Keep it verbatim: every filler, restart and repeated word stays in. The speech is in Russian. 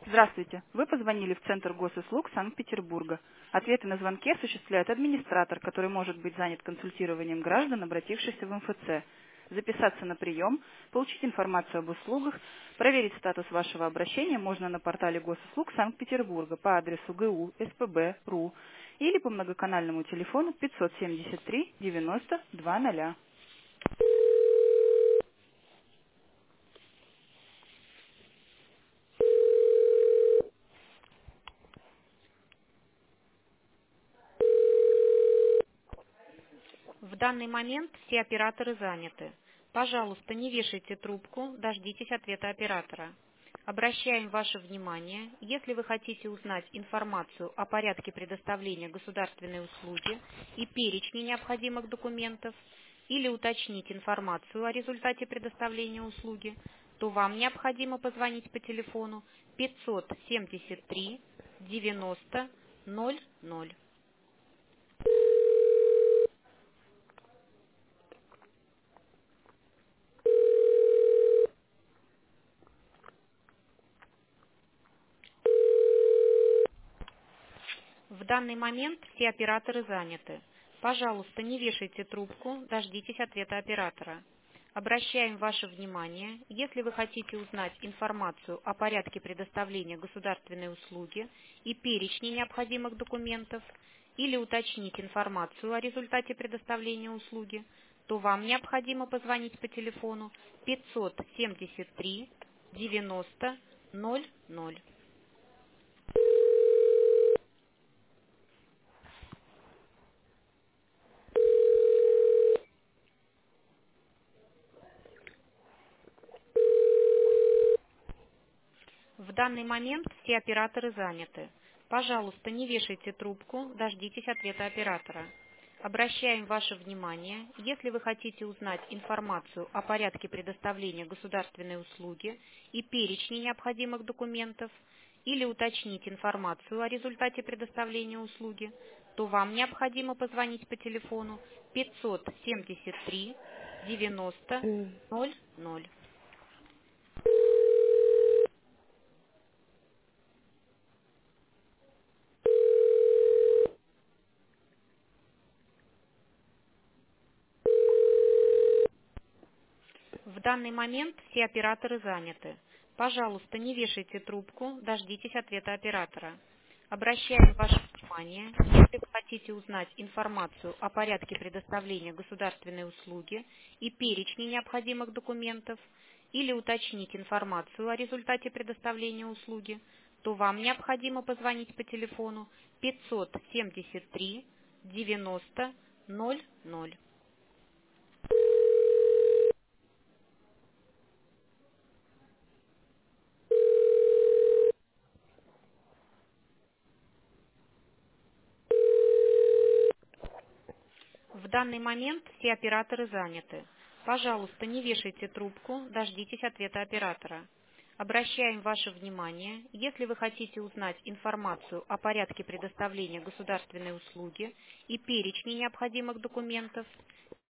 Здравствуйте. Вы позвонили в Центр госуслуг Санкт-Петербурга. Ответы на звонки осуществляет администратор, который может быть занят консультированием граждан, обратившихся в эм эф цэ. Записаться на прием, получить информацию об услугах, проверить статус вашего обращения можно на портале госуслуг Санкт-Петербурга по адресу гэ у эс пэ бэ точка ру или по многоканальному телефону пятьсот семьдесят три девяносто два ноля. В данный момент все операторы заняты. Пожалуйста, не вешайте трубку, дождитесь ответа оператора. Обращаем ваше внимание, если вы хотите узнать информацию о порядке предоставления государственной услуги и перечне необходимых документов, или уточнить информацию о результате предоставления услуги, то вам необходимо позвонить по телефону пятьсот семьдесят три девяносто ноль ноль. В данный момент все операторы заняты. Пожалуйста, не вешайте трубку, дождитесь ответа оператора. Обращаем ваше внимание, если вы хотите узнать информацию о порядке предоставления государственной услуги и перечне необходимых документов, или уточнить информацию о результате предоставления услуги, то вам необходимо позвонить по телефону пятьсот семьдесят три девяносто ноль ноль. В данный момент все операторы заняты. Пожалуйста, не вешайте трубку, дождитесь ответа оператора. Обращаем ваше внимание, если вы хотите узнать информацию о порядке предоставления государственной услуги и перечне необходимых документов, или уточнить информацию о результате предоставления услуги, то вам необходимо позвонить по телефону пятьсот семьдесят три девяносто М. ноль ноль. В данный момент все операторы заняты. Пожалуйста, не вешайте трубку, дождитесь ответа оператора. Обращаем ваше внимание, если вы хотите узнать информацию о порядке предоставления государственной услуги и перечне необходимых документов, или уточнить информацию о результате предоставления услуги, то вам необходимо позвонить по телефону пятьсот семьдесят три девяносто ноль ноль. В данный момент все операторы заняты. Пожалуйста, не вешайте трубку, дождитесь ответа оператора. Обращаем ваше внимание, если вы хотите узнать информацию о порядке предоставления государственной услуги и перечне необходимых документов,